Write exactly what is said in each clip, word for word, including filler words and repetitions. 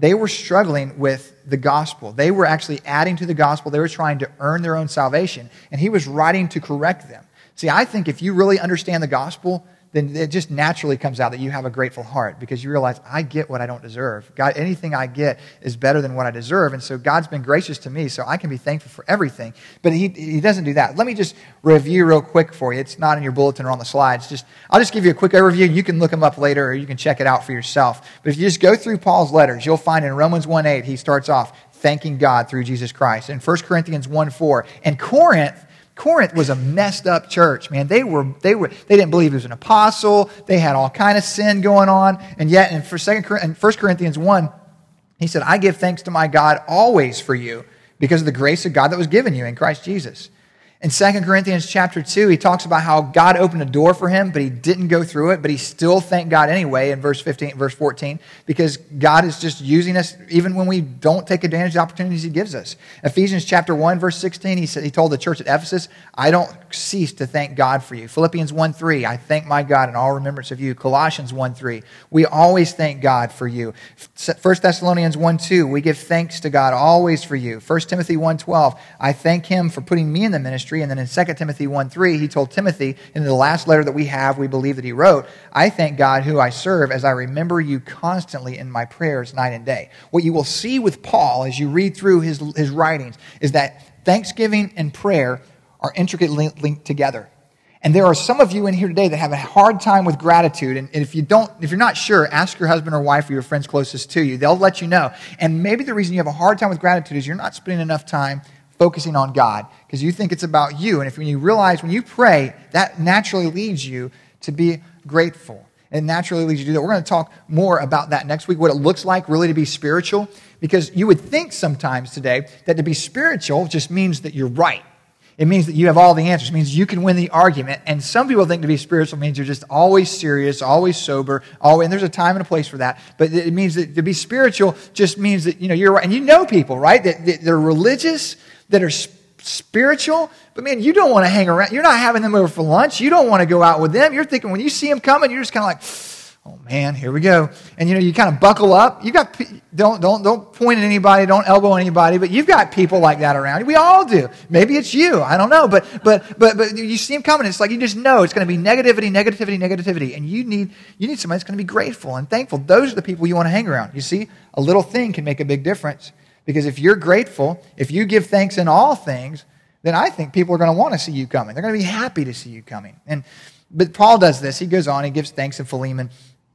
they were struggling with the gospel. They were actually adding to the gospel. They were trying to earn their own salvation, and he was writing to correct them. See, I think if you really understand the gospel, then it just naturally comes out that you have a grateful heart because you realize, I get what I don't deserve. God, anything I get is better than what I deserve, and so God's been gracious to me, so I can be thankful for everything. But he, he doesn't do that. Let me just review real quick for you. It's not in your bulletin or on the slides. Just I'll just give you a quick overview. You can look them up later, or you can check it out for yourself. But if you just go through Paul's letters, you'll find in Romans one eight, he starts off thanking God through Jesus Christ. In First Corinthians one four, and Corinth, Corinth was a messed up church, man. They were, they were, they didn't believe he was an apostle. They had all kind of sin going on. And yet in First Corinthians one, he said, I give thanks to my God always for you because of the grace of God that was given you in Christ Jesus. In Second Corinthians chapter two, he talks about how God opened a door for him, but he didn't go through it, but he still thanked God anyway in verse fifteen, verse fourteen, because God is just using us even when we don't take advantage of the opportunities he gives us. Ephesians chapter one, verse sixteen, he said, he told the church at Ephesus, I don't cease to thank God for you. Philippians one three, I thank my God in all remembrance of you. Colossians one three, we always thank God for you. First Thessalonians one two, we give thanks to God always for you. First Timothy one twelve, I thank him for putting me in the ministry. And then in Second Timothy one three, he told Timothy, in the last letter that we have, we believe that he wrote, I thank God who I serve as I remember you constantly in my prayers night and day. What you will see with Paul as you read through his, his writings is that thanksgiving and prayer are intricately linked together. And there are some of you in here today that have a hard time with gratitude. And if you don't, if you're not sure, ask your husband or wife or your friends closest to you. They'll let you know. And maybe the reason you have a hard time with gratitude is you're not spending enough time focusing on God because you think it's about you. And if when you realize when you pray, that naturally leads you to be grateful. It naturally leads you to do that. We're going to talk more about that next week, what it looks like really to be spiritual. Because you would think sometimes today that to be spiritual just means that you're right. It means that you have all the answers. It means you can win the argument. And some people think to be spiritual means you're just always serious, always sober, always, and there's a time and a place for that. But it means that to be spiritual just means that, you know, you're right. And you know people, right? That, that they're religious, that are spiritual, but man, you don't want to hang around. You're not having them over for lunch. You don't want to go out with them. You're thinking when you see them coming, you're just kind of like, oh man, here we go. And you know, you kind of buckle up. You got don't don't don't point at anybody, don't elbow anybody, but you've got people like that around. We all do. Maybe it's you. I don't know, but but but but you see them coming. It's like you just know it's going to be negativity, negativity, negativity, and you need you need somebody that's going to be grateful and thankful. Those are the people you want to hang around. You see, a little thing can make a big difference. Because if you're grateful, if you give thanks in all things, then I think people are going to want to see you coming. They're going to be happy to see you coming. And but Paul does this. He goes on. He gives thanks in Philemon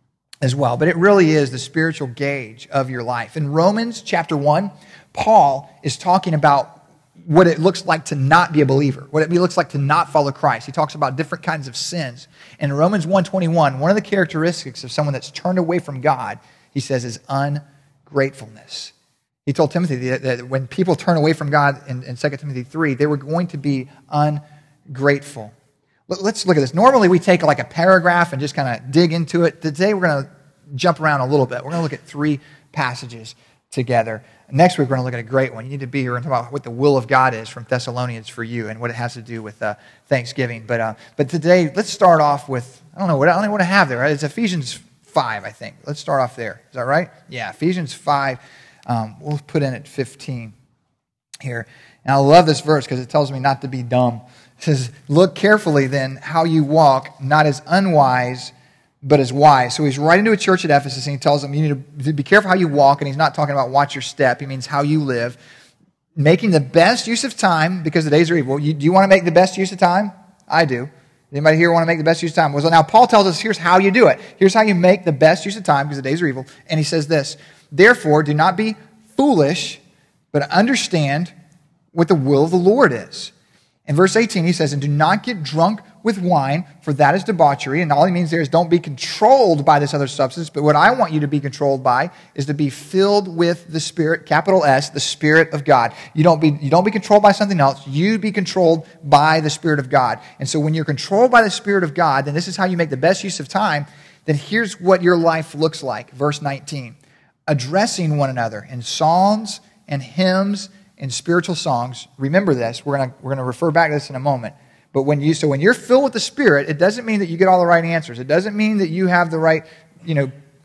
as well. But it really is the spiritual gauge of your life. In Romans chapter one, Paul is talking about what it looks like to not be a believer, what it looks like to not follow Christ. He talks about different kinds of sins. And in Romans one twenty-one, one of the characteristics of someone that's turned away from God, he says, is ungratefulness. He told Timothy that when people turn away from God in, in Second Timothy three, they were going to be ungrateful. Let's look at this. Normally we take like a paragraph and just kind of dig into it. Today we're going to jump around a little bit. We're going to look at three passages together. Next week we're going to look at a great one. You need to be here and talk about what the will of God is from Thessalonians for you and what it has to do with uh, Thanksgiving. But uh, but today let's start off with, I don't know, what I don't know what I have there. Right? It's Ephesians five, I think. Let's start off there. Is that right? Yeah, Ephesians five. Um, we'll put in at fifteen here. And I love this verse because it tells me not to be dumb. It says, look carefully then how you walk, not as unwise, but as wise. So he's writing to a church at Ephesus and he tells them, you need to be careful how you walk. And he's not talking about watch your step. He means how you live. Making the best use of time because the days are evil. You, do you want to make the best use of time? I do. Anybody here want to make the best use of time? Well, so now Paul tells us here's how you do it. Here's how you make the best use of time because the days are evil. And he says this, therefore, do not be foolish, but understand what the will of the Lord is. In verse eighteen, he says, and do not get drunk with wine, for that is debauchery. And all he means there is don't be controlled by this other substance, but what I want you to be controlled by is to be filled with the Spirit, capital S, the Spirit of God. You don't be, you don't be controlled by something else. You be controlled by the Spirit of God. And so when you're controlled by the Spirit of God, then this is how you make the best use of time. Then here's what your life looks like. Verse nineteen. Addressing one another in psalms and hymns and spiritual songs. Remember this. We're going to we're going to refer back to this in a moment. But when you so when you're filled with the Spirit, it doesn't mean that you get all the right answers. It doesn't mean that you have the right, you know,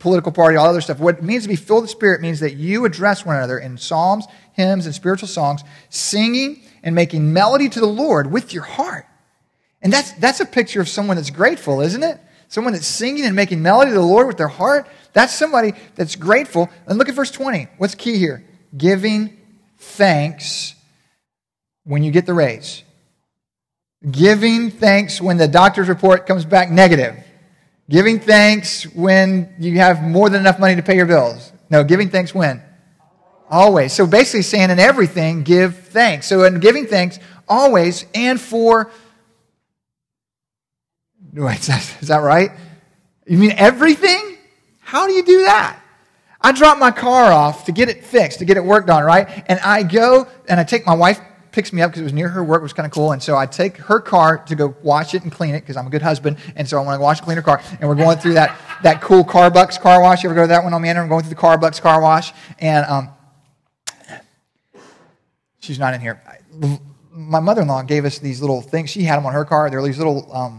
political party, all other stuff. What it means to be filled with the Spirit means that you address one another in psalms, hymns, and spiritual songs, singing and making melody to the Lord with your heart. And that's, that's a picture of someone that's grateful, isn't it? Someone that's singing and making melody to the Lord with their heart. That's somebody that's grateful. And look at verse twenty. What's key here? Giving thanks when you get the raise. Giving thanks when the doctor's report comes back negative. Giving thanks when you have more than enough money to pay your bills. No, giving thanks when? Always. So basically saying in everything, give thanks. So in giving thanks, always, and for... Wait, is that, is that right? You mean everything? How do you do that? I drop my car off to get it fixed, to get it worked on, right? And I go and I take my wife, picks me up because it was near her work, it was kind of cool. And so I take her car to go wash it and clean it because I'm a good husband. And so I want to wash and clean her car. And we're going through that, that cool Carbucks car wash. You ever go to that one on Manor? I'm going through the Carbucks car wash. And um, she's not in here. My mother-in-law gave us these little things. She had them on her car. They're these little... Um,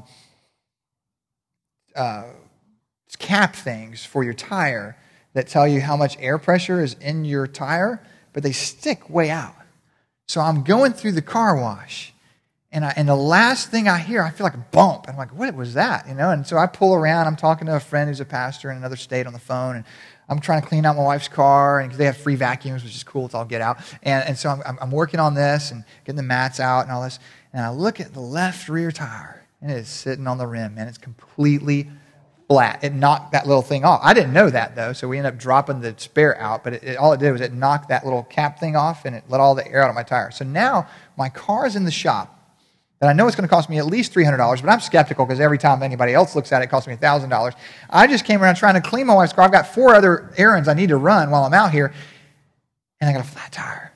Uh, cap things for your tire that tell you how much air pressure is in your tire, but they stick way out. So I'm going through the car wash, and I, and the last thing I hear, I feel like a bump. And I'm like, what was that? You know? And so I pull around. I'm talking to a friend who's a pastor in another state on the phone, and I'm trying to clean out my wife's car, and they have free vacuums, which is cool. It's all get out. And, and so I'm, I'm working on this and getting the mats out and all this. And I look at the left rear tire, and it is sitting on the rim, and it's completely flat. It knocked that little thing off. I didn't know that, though, so we ended up dropping the spare out, but it, it, all it did was it knocked that little cap thing off, and it let all the air out of my tire. So now my car's in the shop, and I know it's going to cost me at least three hundred dollars, but I'm skeptical because every time anybody else looks at it, it costs me one thousand dollars. I just came around trying to clean my wife's car. I've got four other errands I need to run while I'm out here, and I got a flat tire.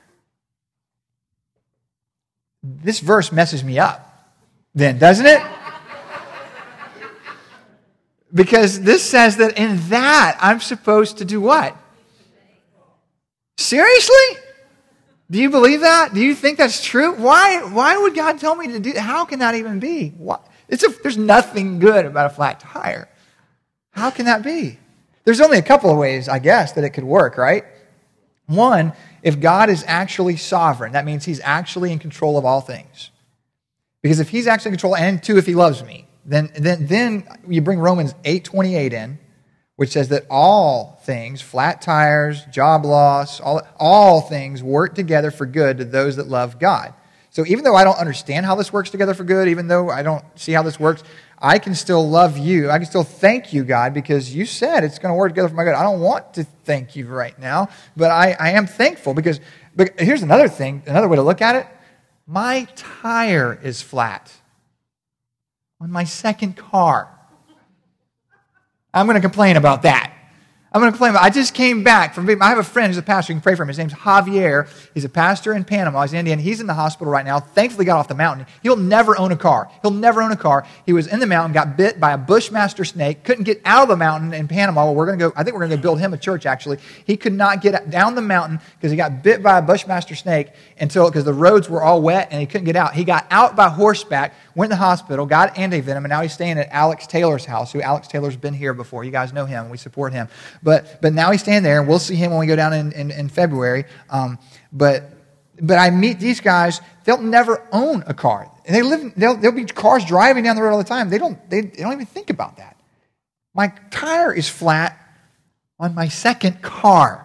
This verse messes me up then, doesn't it? Because this says that in that, I'm supposed to do what? Seriously? Do you believe that? Do you think that's true? Why, why would God tell me to do that? How can that even be? What? It's a, there's nothing good about a flat tire. How can that be? There's only a couple of ways, I guess, that it could work, right? One, if God is actually sovereign, that means he's actually in control of all things. Because if he's actually in control, and two, if he loves me, Then, then, then you bring Romans eight twenty-eight in, which says that all things, flat tires, job loss, all, all things work together for good to those that love God. So even though I don't understand how this works together for good, even though I don't see how this works, I can still love you. I can still thank you, God, because you said it's going to work together for my good. I don't want to thank you right now, but I, I am thankful because, but here's another thing, another way to look at it. My tire is flat on my second car. I'm going to complain about that. I'm going to complain about I just came back from, I have a friend who's a pastor. You can pray for him. His name's Javier. He's a pastor in Panama. He's Indian. He's in the hospital right now. Thankfully got off the mountain. He'll never own a car. He'll never own a car. He was in the mountain, got bit by a bushmaster snake, couldn't get out of the mountain in Panama. Well, we're going to go, I think we're going to build him a church, actually. He could not get down the mountain because he got bit by a bushmaster snake until, because the roads were all wet and he couldn't get out. He got out by horseback, went to the hospital, got antivenom, and now he's staying at Alex Taylor's house, who Alex Taylor's been here before. You guys know him. We support him. But but now he's staying there, and we'll see him when we go down in, in, in February. Um, but but I meet these guys. They'll never own a car. And they live. They'll, there'll be cars driving down the road all the time. They don't. They, they don't even think about that. My tire is flat on my second car.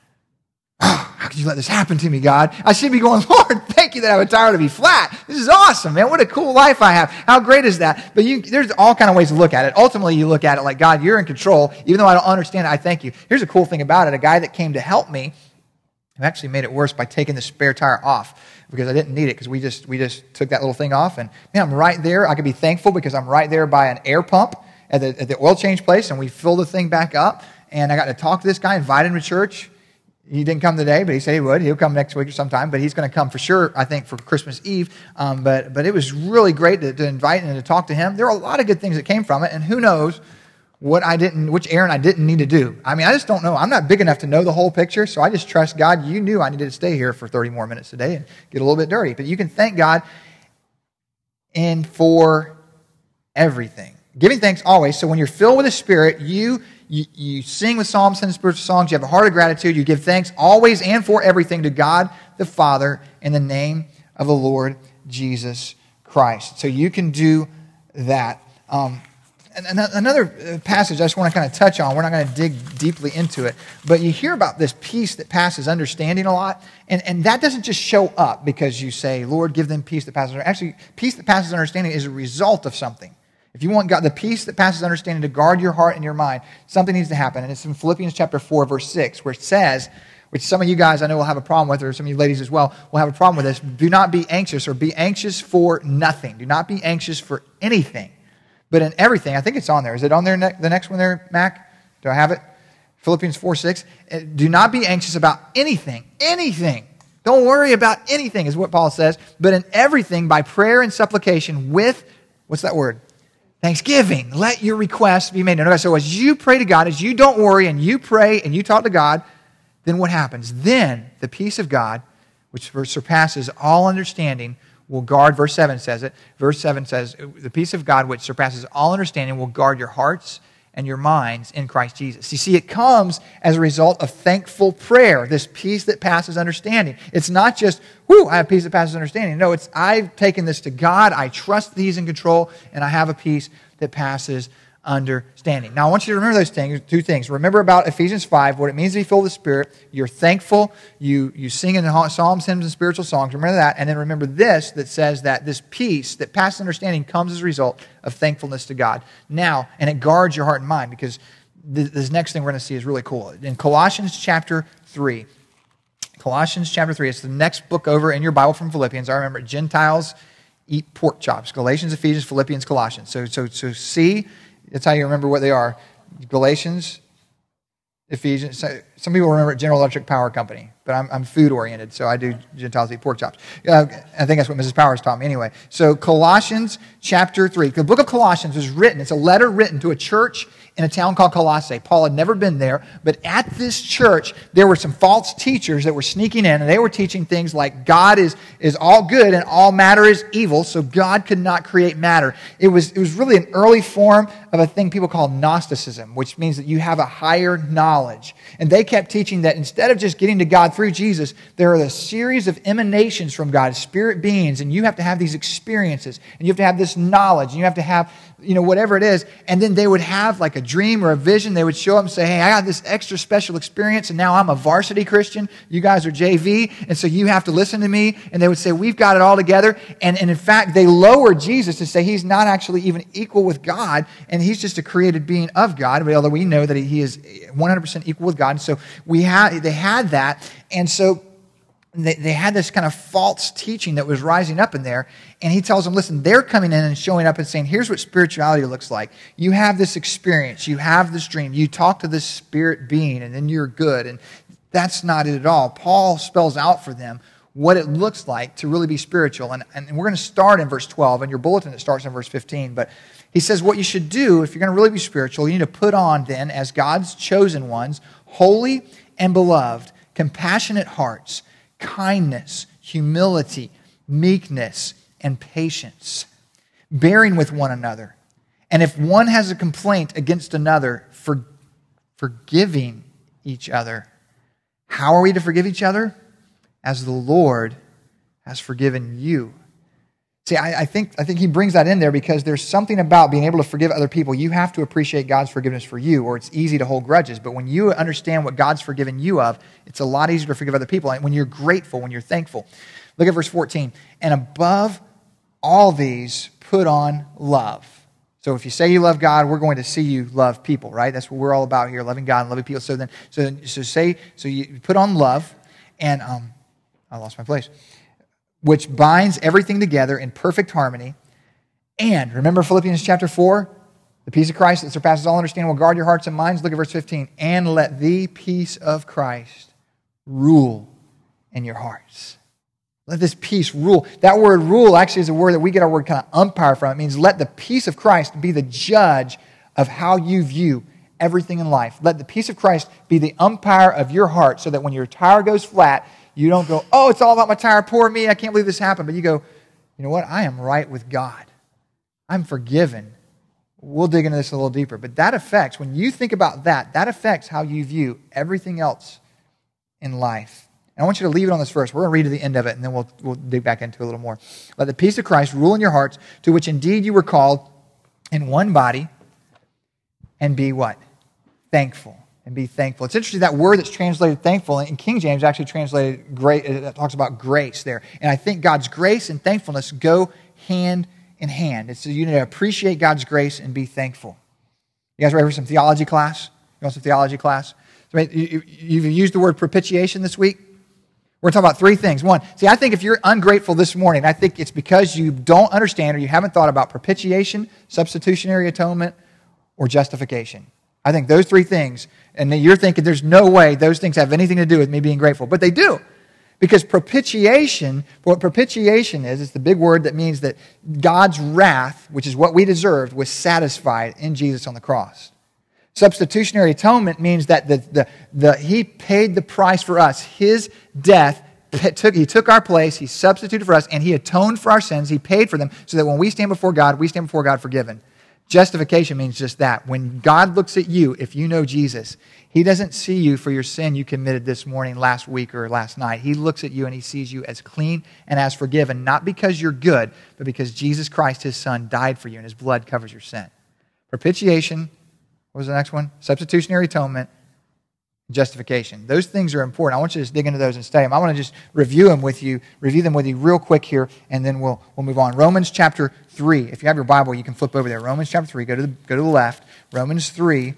Oh, how could you let this happen to me, God? I should be going, Lord, thank you that I have a tire to be flat. This is awesome, man. What a cool life I have. How great is that? But you, there's all kind of ways to look at it. Ultimately, you look at it like, God, you're in control. Even though I don't understand it, I thank you. Here's a cool thing about it. A guy that came to help me, who actually made it worse by taking the spare tire off because I didn't need it because we just we just took that little thing off. And man, I'm right there. I could be thankful because I'm right there by an air pump at the, at the oil change place, and we filled the thing back up. And I got to talk to this guy, invited him to church. He didn't come today, but he said he would. He'll come next week or sometime, but he's going to come for sure, I think, for Christmas Eve. Um, but but it was really great to, to invite and to talk to him. There are a lot of good things that came from it, and who knows what I didn't, which errand I didn't need to do. I mean, I just don't know. I'm not big enough to know the whole picture, so I just trust God. You knew I needed to stay here for thirty more minutes today and get a little bit dirty. But you can thank God and for everything. Giving thanks always. So when you're filled with the Spirit, you you, you sing with psalms and spiritual songs. You have a heart of gratitude. You give thanks always and for everything to God the Father in the name of the Lord Jesus Christ. So you can do that. Um, and another passage I just want to kind of touch on. We're not going to dig deeply into it, but you hear about this peace that passes understanding a lot, and, and that doesn't just show up because you say, Lord, give them peace that passes understanding. Actually, peace that passes understanding is a result of something. If you want God, the peace that passes understanding to guard your heart and your mind, something needs to happen. And it's in Philippians chapter four, verse six, where it says, which some of you guys I know will have a problem with, or some of you ladies as well will have a problem with this, do not be anxious, or be anxious for nothing. Do not be anxious for anything, but in everything. I think it's on there. Is it on there, the next one there, Mac? Do I have it? Philippians four six. Do not be anxious about anything. Anything. Don't worry about anything is what Paul says. But in everything, by prayer and supplication with, what's that word? Thanksgiving. Let your requests be made known. So as you pray to God, as you don't worry and you pray and you talk to God, then what happens? Then the peace of God, which surpasses all understanding, will guard, verse seven says it, verse seven says, the peace of God which surpasses all understanding will guard your hearts and your minds in Christ Jesus. You see, it comes as a result of thankful prayer, this peace that passes understanding. It's not just, whoo, I have peace that passes understanding. No, it's I've taken this to God, I trust that He's in control, and I have a peace that passes understanding. Now, I want you to remember those things, two things. Remember about Ephesians five, what it means to be filled with the Spirit. You're thankful. You, you sing in the psalms, hymns, and spiritual songs. Remember that. And then remember this, that says that this peace that passes understanding comes as a result of thankfulness to God. Now, and it guards your heart and mind, because this, this next thing we're going to see is really cool. In Colossians chapter three, Colossians chapter three, it's the next book over in your Bible from Philippians. I remember Gentiles eat pork chops. Galatians, Ephesians, Philippians, Colossians. So, so, so see... That's how you remember what they are. Galatians, Ephesians. Some people remember General Electric Power Company, but I'm, I'm food-oriented, so I do Gentiles eat pork chops. Uh, I think that's what Missus Powers taught me anyway. So Colossians chapter three. The book of Colossians was written. It's a letter written to a church in a town called Colossae. Paul had never been there, but at this church, there were some false teachers that were sneaking in, and they were teaching things like God is, is all good and all matter is evil, so God could not create matter. It was, it was really an early form of a thing people call Gnosticism, which means that you have a higher knowledge. And they kept teaching that instead of just getting to God through Jesus, there are a series of emanations from God, spirit beings, and you have to have these experiences, and you have to have this knowledge, and you have to have, you know, whatever it is. And then they would have like a dream or a vision. They would show up and say, hey, I got this extra special experience, and now I'm a varsity Christian. You guys are J V, and so you have to listen to me. And they would say, we've got it all together. And, and in fact, they lowered Jesus to say he's not actually even equal with God, and he's just a created being of God, although we know that he is one hundred percent equal with God. So we had, they had that, and so They, they had this kind of false teaching that was rising up in there. And he tells them, listen, they're coming in and showing up and saying, here's what spirituality looks like. You have this experience. You have this dream. You talk to this spirit being, and then you're good. And that's not it at all. Paul spells out for them what it looks like to really be spiritual. And, and we're going to start in verse twelve. In your bulletin, it starts in verse fifteen. But he says what you should do if you're going to really be spiritual, you need to put on then, as God's chosen ones, holy and beloved, compassionate hearts, kindness, humility, meekness, and patience, bearing with one another. And if one has a complaint against another, for, forgiving each other. How are we to forgive each other? As the Lord has forgiven you. See, I, I think I think he brings that in there because there's something about being able to forgive other people. You have to appreciate God's forgiveness for you, or it's easy to hold grudges. But when you understand what God's forgiven you of, it's a lot easier to forgive other people. And when you're grateful, when you're thankful. Look at verse fourteen. And above all these, put on love. So if you say you love God, we're going to see you love people, right? That's what we're all about here, loving God and loving people. So then, so so say, so you put on love, and um, I lost my place. Which binds everything together in perfect harmony. And remember Philippians chapter four? The peace of Christ that surpasses all understanding will guard your hearts and minds. Look at verse fifteen. And let the peace of Christ rule in your hearts. Let this peace rule. That word rule actually is a word that we get our word kind of umpire from. It means let the peace of Christ be the judge of how you view everything in life. Let the peace of Christ be the umpire of your heart so that when your tire goes flat, you don't go, oh, it's all about my tire, poor me, I can't believe this happened. But you go, you know what? I am right with God. I'm forgiven. We'll dig into this a little deeper. But that affects, when you think about that, that affects how you view everything else in life. And I want you to leave it on this verse. We're going to read to the end of it, and then we'll, we'll dig back into it a little more. Let the peace of Christ rule in your hearts, to which indeed you were called in one body, and be what? Thankful. And be thankful. It's interesting, that word that's translated thankful in King James actually translated great. It talks about grace there. And I think God's grace and thankfulness go hand in hand. It's you need to appreciate God's grace and be thankful. You guys ready for some theology class? You want some theology class? So, you, you've used the word propitiation this week. We're talking about three things. One, see, I think if you're ungrateful this morning, I think it's because you don't understand or you haven't thought about propitiation, substitutionary atonement, or justification. I think those three things, and you're thinking there's no way those things have anything to do with me being grateful, but they do. Because propitiation, what propitiation is, it's the big word that means that God's wrath, which is what we deserved, was satisfied in Jesus on the cross. Substitutionary atonement means that the, the, the, He paid the price for us. His death, took, He took our place, He substituted for us, and He atoned for our sins. He paid for them so that when we stand before God, we stand before God forgiven. Justification means just that. When God looks at you, if you know Jesus, He doesn't see you for your sin you committed this morning, last week, or last night. He looks at you and He sees you as clean and as forgiven, not because you're good, but because Jesus Christ, His Son, died for you and His blood covers your sin. Propitiation, what was the next one? Substitutionary atonement, justification. Those things are important. I want you to just dig into those and study them. I want to just review them with you, review them with you real quick here, and then we'll we'll move on. Romans chapter three. If you have your Bible, you can flip over there. Romans chapter three. Go to the go to the left. Romans three,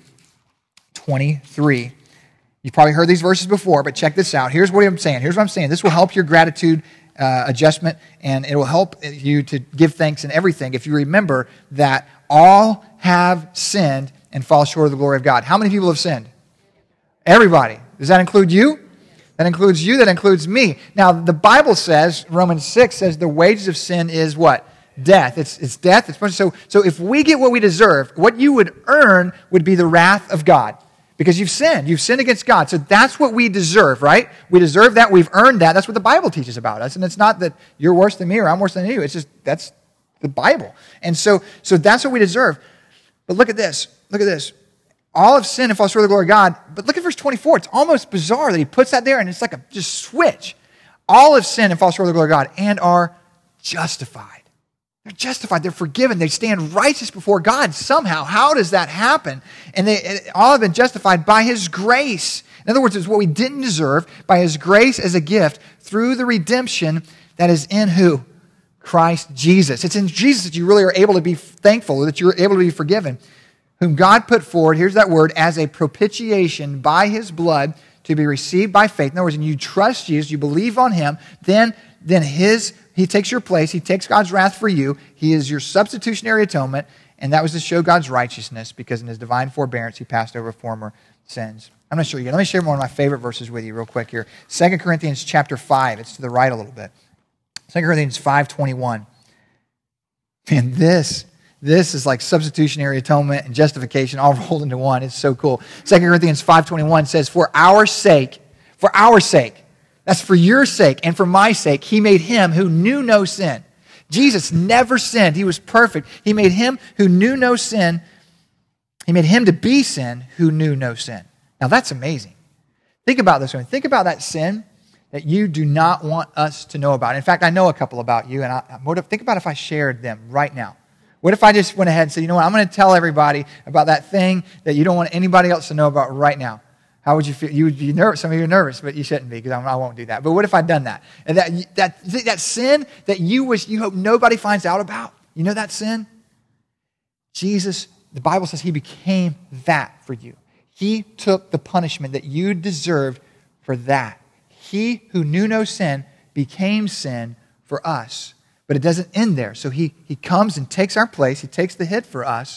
twenty-three. You've probably heard these verses before, but check this out. Here's what I'm saying. Here's what I'm saying. This will help your gratitude uh, adjustment, and it will help you to give thanks in everything if you remember that all have sinned and fall short of the glory of God. How many people have sinned? Everybody. Does that include you? That includes you. That includes me. Now, the Bible says, Romans six says, the wages of sin is what? Death. It's, it's death. It's, so, so if we get what we deserve, what you would earn would be the wrath of God. Because you've sinned. You've sinned against God. So that's what we deserve, right? We deserve that. We've earned that. That's what the Bible teaches about us. And it's not that you're worse than me or I'm worse than you. It's just, that's the Bible. And so, so that's what we deserve. But look at this. Look at this. All have sinned and fall short of the glory of God. But look at verse twenty-four. It's almost bizarre that he puts that there and it's like a just switch. All have sinned and fall short of the glory of God and are justified. They're justified. They're forgiven. They stand righteous before God somehow. How does that happen? And they all have been justified by His grace. In other words, it's what we didn't deserve, by His grace as a gift through the redemption that is in who? Christ Jesus. It's in Jesus that you really are able to be thankful, that you're able to be forgiven. Whom God put forward, here's that word, as a propitiation by His blood to be received by faith. In other words, when you trust Jesus, you believe on Him, then, then His, He takes your place, He takes God's wrath for you, He is your substitutionary atonement, and that was to show God's righteousness, because in His divine forbearance, He passed over former sins. I'm going to show you. Let me share one of my favorite verses with you real quick here. Second Corinthians chapter five. It's to the right a little bit. Second Corinthians five twenty-one. And this... This is like substitutionary atonement and justification all rolled into one. It's so cool. Second Corinthians five twenty-one says, for our sake, for our sake, that's for your sake and for my sake, He made Him who knew no sin. Jesus never sinned. He was perfect. He made Him who knew no sin. He made Him to be sin who knew no sin. Now that's amazing. Think about this one. Think about that sin that you do not want us to know about. In fact, I know a couple about you, and I, I think about if I shared them right now. What if I just went ahead and said, you know what, I'm going to tell everybody about that thing that you don't want anybody else to know about right now? How would you feel? You would be nervous. Some of you are nervous, but you shouldn't be, because I won't do that. But what if I'd done that? And that, that, that sin that you wish you hope nobody finds out about, you know that sin? Jesus, the Bible says He became that for you. He took the punishment that you deserved for that. He who knew no sin became sin for us. But it doesn't end there. So he, he comes and takes our place. He takes the hit for us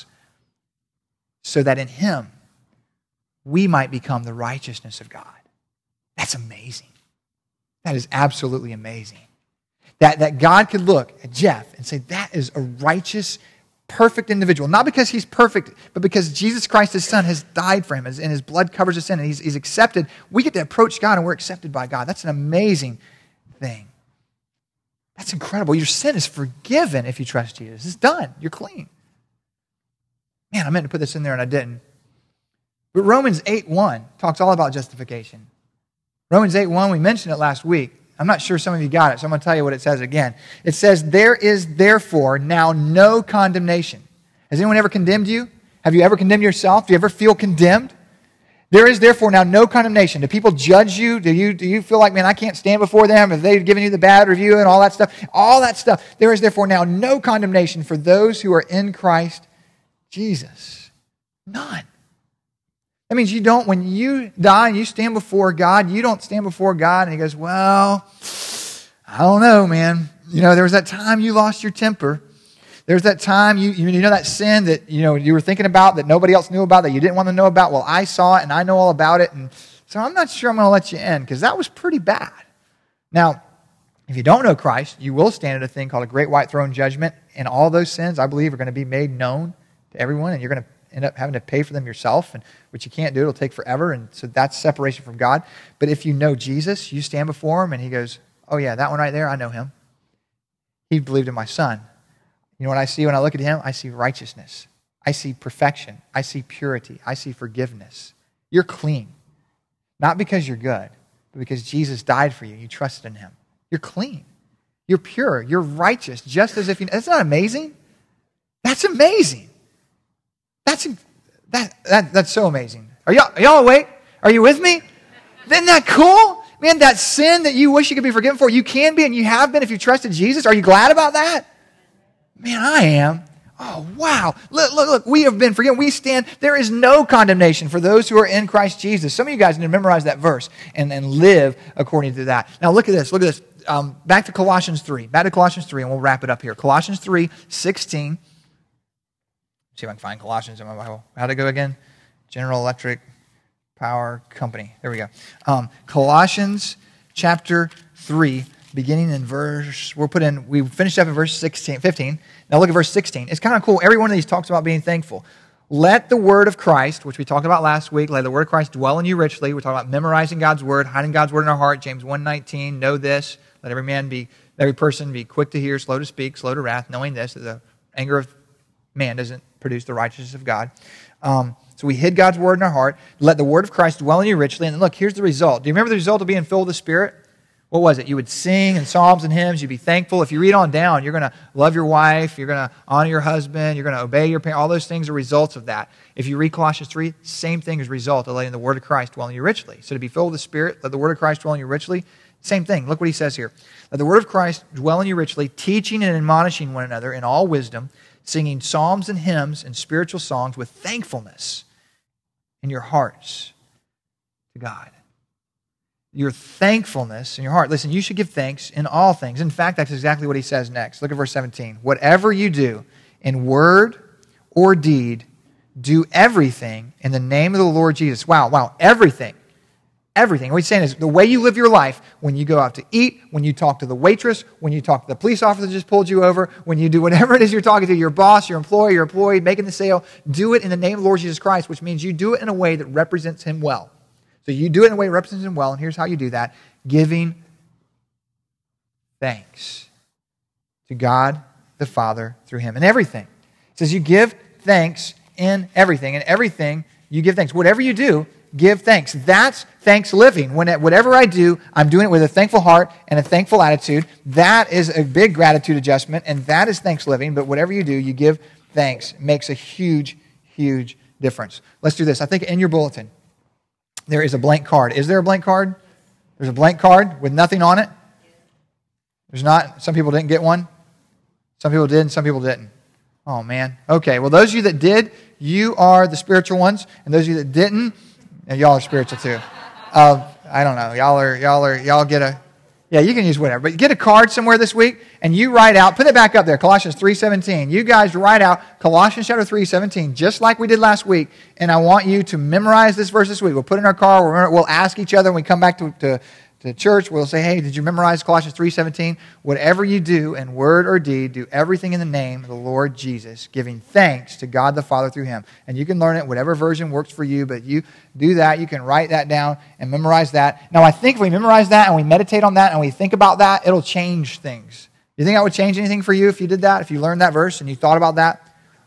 so that in Him we might become the righteousness of God. That's amazing. That is absolutely amazing. That, that God could look at Jeff and say, that is a righteous, perfect individual. Not because he's perfect, but because Jesus Christ, His Son, has died for him and His blood covers His sin and he's, he's accepted. We get to approach God and we're accepted by God. That's an amazing thing. That's incredible. Your sin is forgiven if you trust Jesus. It's done. You're clean. Man, I meant to put this in there and I didn't. But Romans eight one talks all about justification. Romans eight one, we mentioned it last week. I'm not sure some of you got it, so I'm going to tell you what it says again. It says, there is therefore now no condemnation. Has anyone ever condemned you? Have you ever condemned yourself? Do you ever feel condemned? There is therefore now no condemnation. Do people judge you? Do you, do you feel like, man, I can't stand before them if they've given you the bad review and all that stuff? All that stuff. There is therefore now no condemnation for those who are in Christ Jesus. None. That means you don't, when you die and you stand before God, you don't stand before God and He goes, well, I don't know, man. You know, there was that time you lost your temper. There's that time, you, you know that sin that you know you were thinking about that nobody else knew about, that you didn't want to know about? Well, I saw it and I know all about it. And so I'm not sure I'm going to let you in because that was pretty bad. Now, if you don't know Christ, you will stand at a thing called a great white throne judgment. And all those sins, I believe, are going to be made known to everyone. And you're going to end up having to pay for them yourself, and which you can't do. It'll take forever, and so that's separation from God. But if you know Jesus, you stand before Him, and He goes, oh yeah, that one right there, I know him. He believed in my Son. You know what I see when I look at Him? I see righteousness. I see perfection. I see purity. I see forgiveness. You're clean. Not because you're good, but because Jesus died for you. You trusted in Him. You're clean. You're pure. You're righteous, just as if you... That's not amazing? That's amazing. That's that, that that's so amazing. Are y'all, are y'all awake? Are you with me? Isn't that cool? Man, that sin that you wish you could be forgiven for, you can be and you have been if you trusted Jesus. Are you glad about that? Man, I am. Oh, wow. Look, look, look. We have been forgiven. We stand. There is no condemnation for those who are in Christ Jesus. Some of you guys need to memorize that verse and, and live according to that. Now, look at this. Look at this. Um, back to Colossians three. Back to Colossians three, and we'll wrap it up here. Colossians three sixteen. See if I can find Colossians in my Bible. How'd it go again? General Electric Power Company. There we go. Um, Colossians chapter three, beginning in verse, we'll put in, we finished up in verse sixteen, fifteen. Now look at verse sixteen. It's kind of cool. Every one of these talks about being thankful. Let the word of Christ, which we talked about last week, let the word of Christ dwell in you richly. We're talking about memorizing God's word, hiding God's word in our heart. James one nineteen, know this. Let every man be, every person be quick to hear, slow to speak, slow to wrath, knowing this, that the anger of man doesn't produce the righteousness of God. Um, so we hid God's word in our heart. Let the word of Christ dwell in you richly. And look, here's the result. Do you remember the result of being filled with the Spirit? What was it? You would sing in psalms and hymns. You'd be thankful. If you read on down, you're going to love your wife. You're going to honor your husband. You're going to obey your parents. All those things are results of that. If you read Colossians three, same thing as a result of letting the word of Christ dwell in you richly. So to be filled with the Spirit, let the word of Christ dwell in you richly. Same thing. Look what he says here. Let the word of Christ dwell in you richly, teaching and admonishing one another in all wisdom, singing psalms and hymns and spiritual songs with thankfulness in your hearts to God. Your thankfulness in your heart. Listen, you should give thanks in all things. In fact, that's exactly what he says next. Look at verse seventeen. Whatever you do in word or deed, do everything in the name of the Lord Jesus. Wow, wow, everything. Everything. What he's saying is the way you live your life, when you go out to eat, when you talk to the waitress, when you talk to the police officer that just pulled you over, when you do whatever it is you're talking to, your boss, your employer, your employee, making the sale, do it in the name of the Lord Jesus Christ, which means you do it in a way that represents Him well. So you do it in a way that represents Him well, and here's how you do that. Giving thanks to God the Father through Him. And everything. It says you give thanks in everything. And everything, you give thanks. Whatever you do, give thanks. That's thanks living. When it, whatever I do, I'm doing it with a thankful heart and a thankful attitude. That is a big gratitude adjustment, and that is thanks living. But whatever you do, you give thanks. It makes a huge, huge difference. Let's do this. I think in your bulletin, there is a blank card. Is there a blank card? There's a blank card with nothing on it? There's not? Some people didn't get one? Some people did and some people didn't. Oh, man. Okay, well, those of you that did, you are the spiritual ones. And those of you that didn't, and y'all are spiritual too. Uh, I don't know. Y'all are, y'all are, y'all get a, yeah, you can use whatever. But get a card somewhere this week and you write out, put it back up there, Colossians three seventeen. You guys write out Colossians chapter three seventeen, just like we did last week. And I want you to memorize this verse this week. We'll put it in our car. We'll, we'll ask each other when we come back to, to to church, we'll say, hey, did you memorize Colossians three seventeen? Whatever you do in word or deed, do everything in the name of the Lord Jesus, giving thanks to God the Father through Him. And you can learn it, whatever version works for you, but you do that. You can write that down and memorize that. Now, I think if we memorize that and we meditate on that and we think about that, it'll change things. You think that would change anything for you if you did that? If you learned that verse and you thought about that?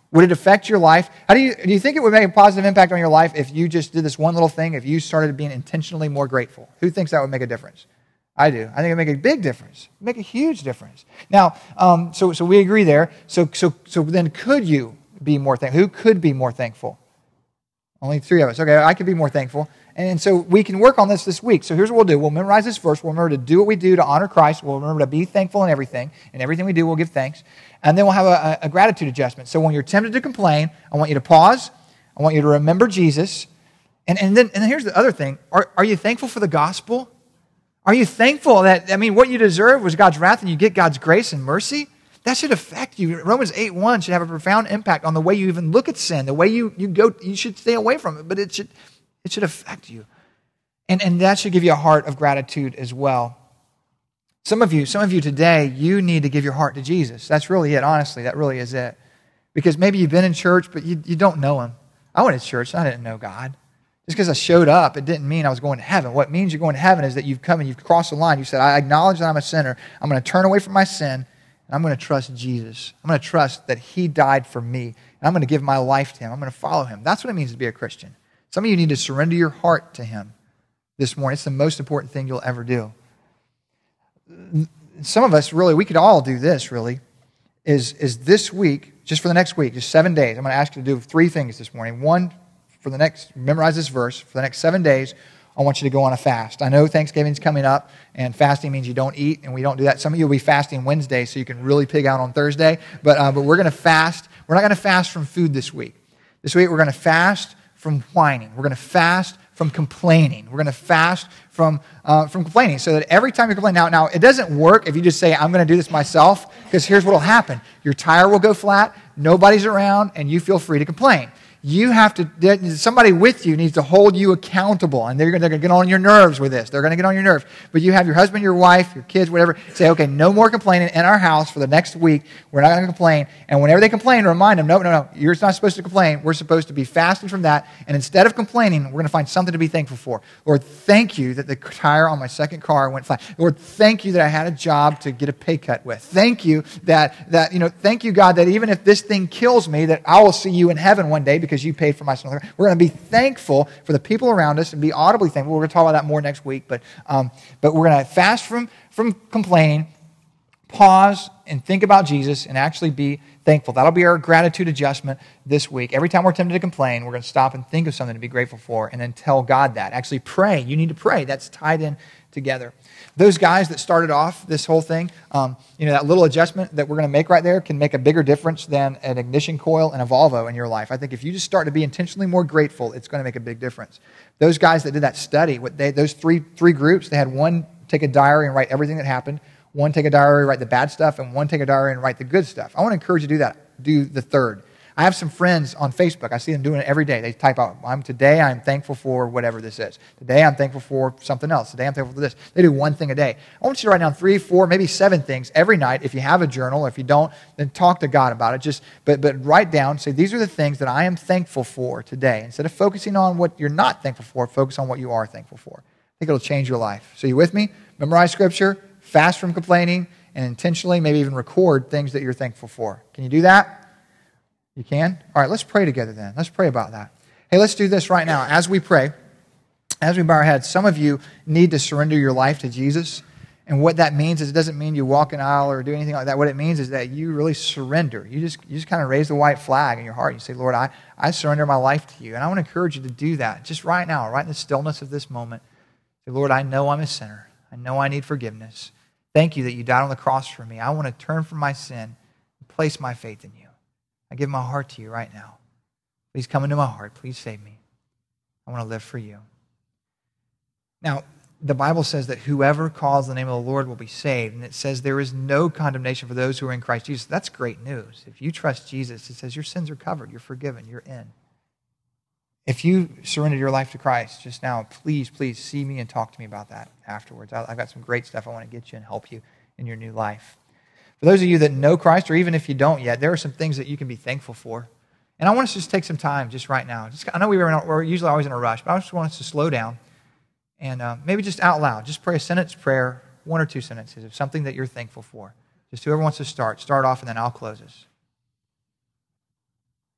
Would it affect your life? How do you, do you think it would make a positive impact on your life if you just did this one little thing, if you started being intentionally more grateful? Who thinks that would make a difference? I do. I think it would make a big difference. It'd make a huge difference. Now, um, so so we agree there. So so so then could you be more thankful? Who could be more thankful? Only three of us. Okay, I could be more thankful. And so we can work on this this week. So here's what we'll do. We'll memorize this verse. We'll remember to do what we do to honor Christ. We'll remember to be thankful in everything. And everything we do, we'll give thanks. And then we'll have a, a gratitude adjustment. So when you're tempted to complain, I want you to pause. I want you to remember Jesus. And, and, then, and then here's the other thing. Are, are you thankful for the gospel? Are you thankful that, I mean, what you deserve was God's wrath and you get God's grace and mercy? That should affect you. Romans eight one should have a profound impact on the way you even look at sin, the way you, you go, you should stay away from it, but it should, it should affect you. And, and that should give you a heart of gratitude as well. Some of you, some of you today, you need to give your heart to Jesus. That's really it, honestly. That really is it. Because maybe you've been in church, but you, you don't know Him. I went to church, and I didn't know God. Just because I showed up, it didn't mean I was going to heaven. What means you're going to heaven is that you've come and you've crossed the line. You said, I acknowledge that I'm a sinner. I'm going to turn away from my sin, and I'm going to trust Jesus. I'm going to trust that He died for me, and I'm going to give my life to Him. I'm going to follow Him. That's what it means to be a Christian. Some of you need to surrender your heart to Him this morning. It's the most important thing you'll ever do. Some of us, really, we could all do this, really, is, is this week, just for the next week, just seven days. I'm going to ask you to do three things this morning. One, for the next, memorize this verse, for the next seven days, I want you to go on a fast. I know Thanksgiving's coming up, and fasting means you don't eat, and we don't do that. Some of you will be fasting Wednesday, so you can really pig out on Thursday, but, uh, but we're going to fast. We're not going to fast from food this week. This week, we're going to fast from whining. We're going to fast from complaining. We're going to fast from uh, from complaining, so that every time you complain, now, now it doesn't work if you just say, I'm going to do this myself, because here's what will happen. Your tire will go flat, nobody's around, and you feel free to complain. You have to, somebody with you needs to hold you accountable, and they're going to get on your nerves with this. They're going to get on your nerves. But you have your husband, your wife, your kids, whatever, say, okay, no more complaining in our house for the next week. We're not going to complain. And whenever they complain, remind them, no, no, no, you're not supposed to complain. We're supposed to be fasting from that. And instead of complaining, we're going to find something to be thankful for. Lord, thank you that the tire on my second car went flat. Lord, thank you that I had a job to get a pay cut with. Thank you that, that you know, thank you, God, that even if this thing kills me, that I will see you in heaven one day because you paid for my sin. We're going to be thankful for the people around us and be audibly thankful. We're going to talk about that more next week, but um, but we're going to fast from, from complaining, pause, and think about Jesus and actually be thankful. That'll be our gratitude adjustment this week. Every time we're tempted to complain, we're going to stop and think of something to be grateful for and then tell God that. Actually pray. You need to pray. That's tied in together. Those guys that started off this whole thing, um, you know, that little adjustment that we're going to make right there can make a bigger difference than an ignition coil and a Volvo in your life. I think if you just start to be intentionally more grateful, it's going to make a big difference. Those guys that did that study, what they, those three three groups, they had one take a diary and write everything that happened, one take a diary, write the bad stuff, and one take a diary and write the good stuff. I want to encourage you to do that. Do the third. I have some friends on Facebook. I see them doing it every day. They type out, I'm today I'm thankful for whatever this is. Today I'm thankful for something else. Today I'm thankful for this. They do one thing a day. I want you to write down three, four, maybe seven things every night. If you have a journal, if you don't, then talk to God about it. Just but but write down, say, these are the things that I am thankful for today. Instead of focusing on what you're not thankful for, focus on what you are thankful for. I think it'll change your life. So you with me? Memorize Scripture, fast from complaining, and intentionally maybe even record things that you're thankful for. Can you do that? You can? All right, let's pray together then. Let's pray about that. Hey, let's do this right now. As we pray, as we bow our heads, some of you need to surrender your life to Jesus. And what that means is it doesn't mean you walk an aisle or do anything like that. What it means is that you really surrender. You just you just kind of raise the white flag in your heart. You say, Lord, I, I surrender my life to you. And I want to encourage you to do that just right now, right in the stillness of this moment. Say, Lord, I know I'm a sinner. I know I need forgiveness. Thank you that you died on the cross for me. I want to turn from my sin and place my faith in you. I give my heart to you right now. Please come into my heart. Please save me. I want to live for you. Now, the Bible says that whoever calls the name of the Lord will be saved. And it says there is no condemnation for those who are in Christ Jesus. That's great news. If you trust Jesus, it says your sins are covered. You're forgiven. You're in. If you surrendered your life to Christ just now, please, please see me and talk to me about that afterwards. I've got some great stuff I want to get you and help you in your new life. For those of you that know Christ, or even if you don't yet, there are some things that you can be thankful for. And I want us to just take some time just right now. Just, I know we were, in, we're usually always in a rush, but I just want us to slow down and uh, maybe just out loud, just pray a sentence prayer, one or two sentences of something that you're thankful for. Just whoever wants to start, start off and then I'll close us.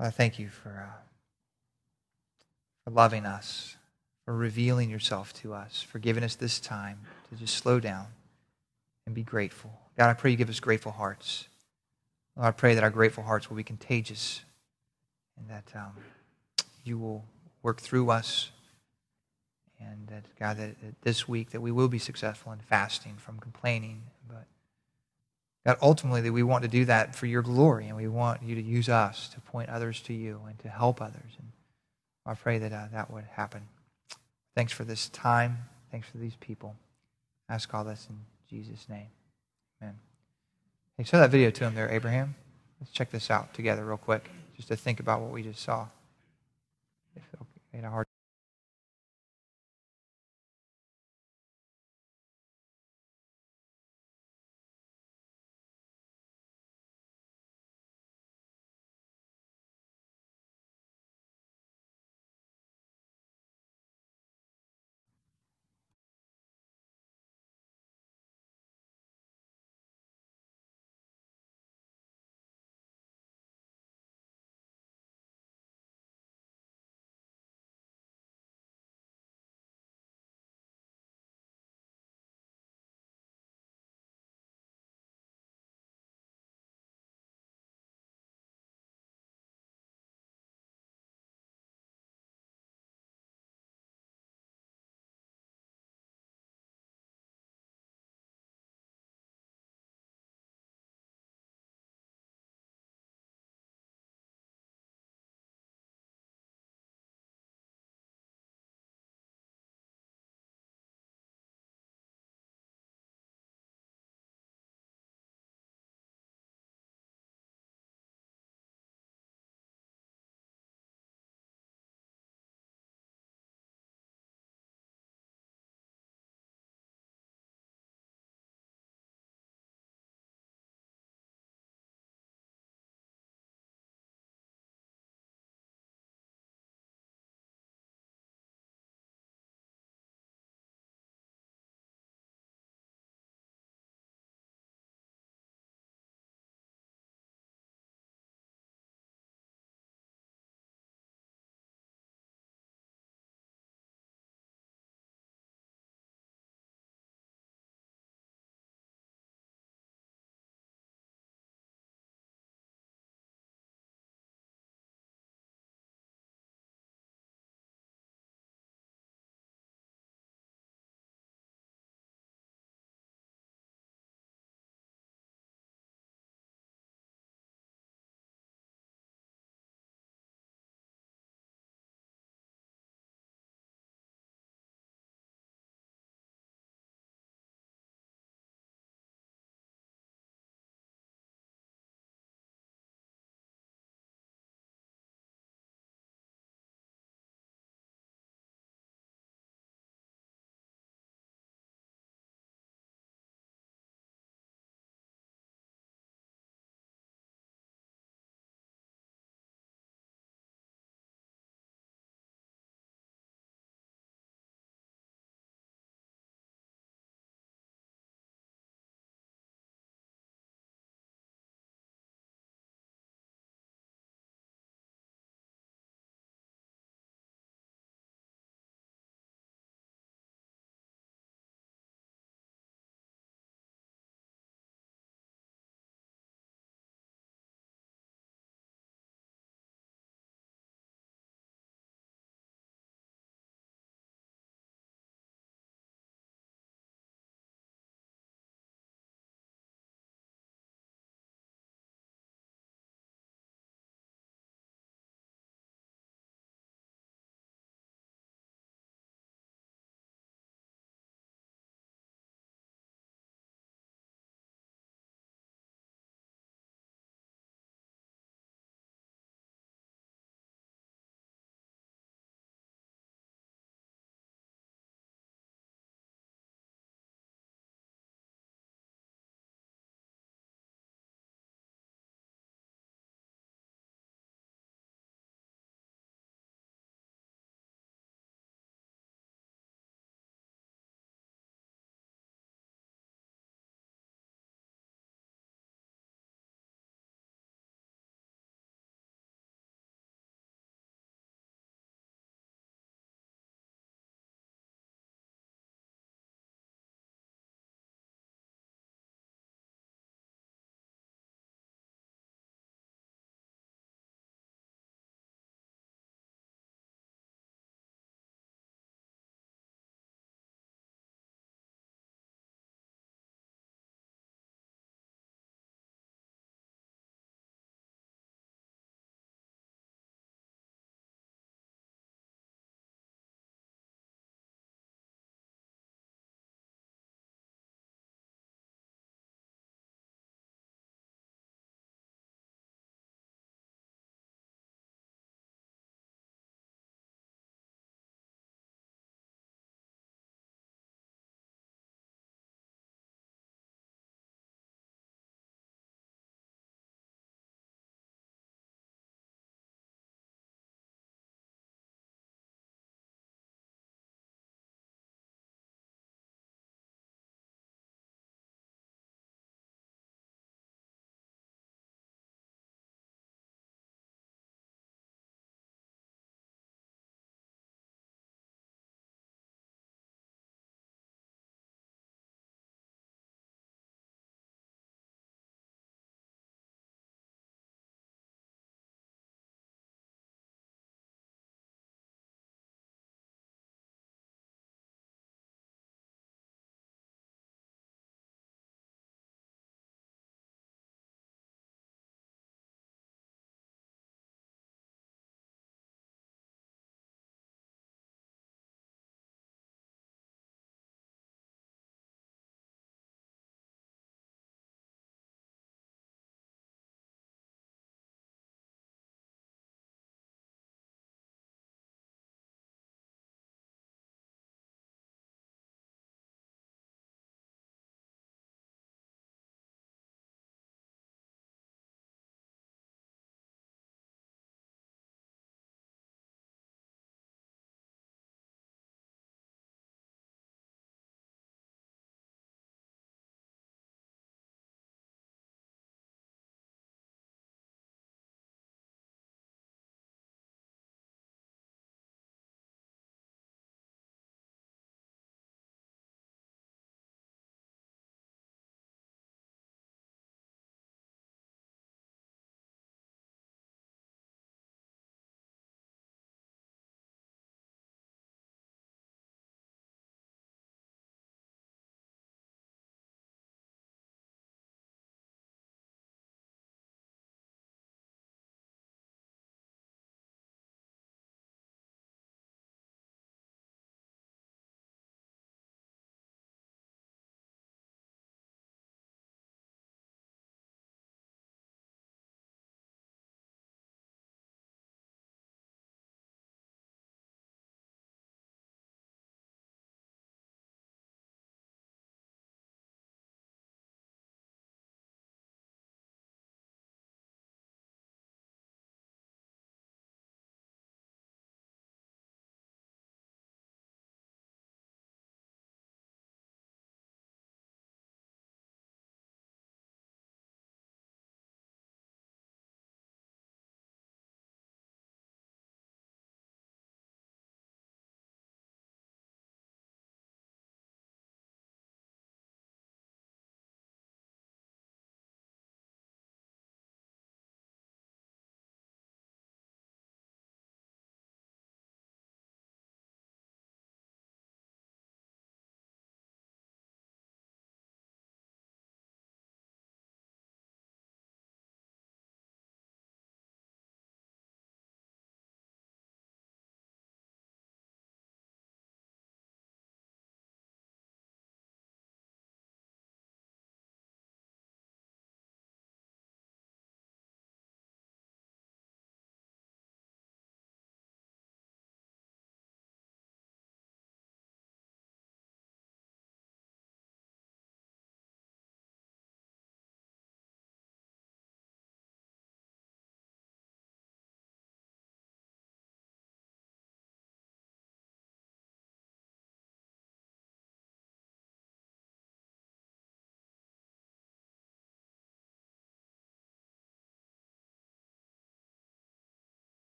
Father, thank you for, uh, for loving us, for revealing yourself to us, for giving us this time to just slow down and be grateful. God, I pray you give us grateful hearts. Lord, I pray that our grateful hearts will be contagious and that um, you will work through us, and that, God, that, that this week that we will be successful in fasting from complaining. But, God, ultimately that we want to do that for your glory, and we want you to use us to point others to you and to help others. And I pray that uh, that would happen. Thanks for this time. Thanks for these people. I ask all this in Jesus' name. Amen. Hey, show that video to him there, Abraham. Let's check this out together real quick, just to think about what we just saw. If it made a hard